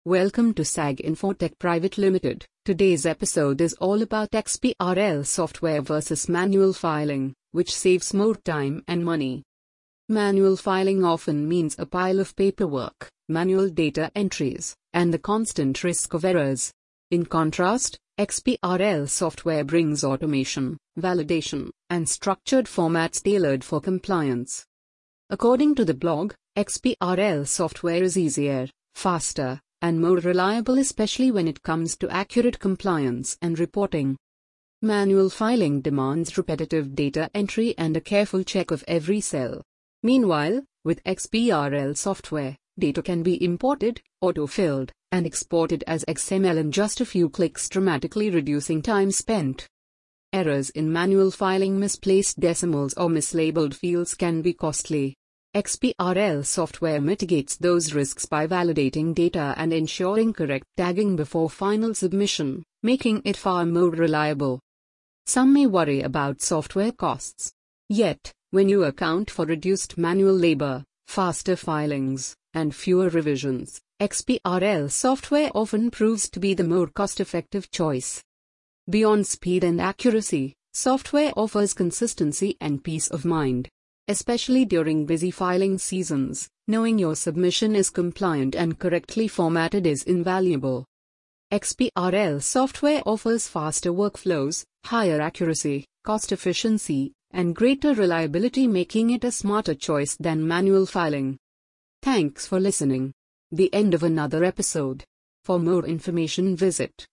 Welcome to SAG Infotech Private Limited. Today's episode is all about XBRL software versus manual filing, which saves more time and money. Manual filing often means a pile of paperwork, manual data entries, and the constant risk of errors. In contrast, XBRL software brings automation, validation, and structured formats tailored for compliance. According to the blog, XBRL software is easier, faster, and more reliable, especially when it comes to accurate compliance and reporting. Manual filing demands repetitive data entry and a careful check of every cell. Meanwhile, with XBRL software, data can be imported, auto-filled, and exported as XML in just a few clicks, dramatically reducing time spent. Errors in manual filing, misplaced decimals or mislabeled fields can be costly. XBRL software mitigates those risks by validating data and ensuring correct tagging before final submission, making it far more reliable. Some may worry about software costs. Yet, when you account for reduced manual labor, faster filings, and fewer revisions, XBRL software often proves to be the more cost-effective choice. Beyond speed and accuracy, software offers consistency and peace of mind. Especially during busy filing seasons, knowing your submission is compliant and correctly formatted is invaluable. XBRL software offers faster workflows, higher accuracy, cost efficiency, and greater reliability, making it a smarter choice than manual filing. Thanks for listening. The end of another episode. For more information, visit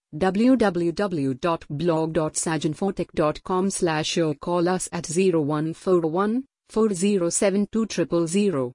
www.blog.saginfotech.com/ or call us at 0141 4072 000.